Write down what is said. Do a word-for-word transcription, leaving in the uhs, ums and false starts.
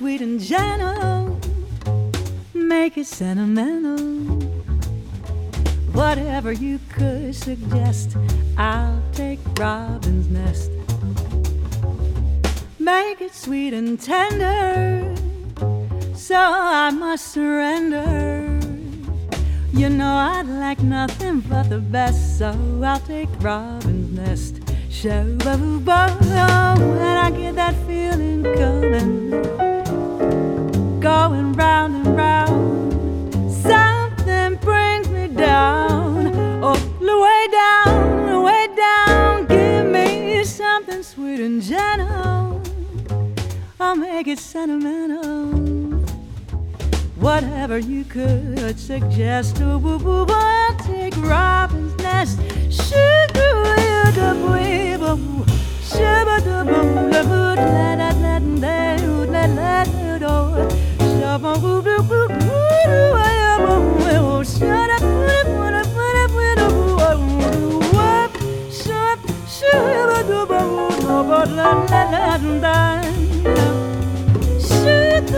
sweet and gentle, make it sentimental. Whatever you could suggest, I'll take Robin's Nest. Make it sweet and tender, so I must surrender. You know I'd like nothing but the best, so I'll take Robin's Nest. Sho-ba-boo-ba, when I get that feeling coming, going round and round, something brings me down, oh, way down, way down. Give me something sweet and gentle, I'll make it sentimental. Whatever you could suggest, oh, boo, boo, boo, I'll take Robin's Nest. Shoo-ba-doo-ba-boo, shoo-ba-doo-ba-boo, la-da-da-da-da-da-da-da-da, shoo-ba-boo-boo-boo-boo-boo, shoo-ba-doo-ba-boo-boo-boo, shoo-ba-doo-ba-boo-boo, la-da-da-da-da.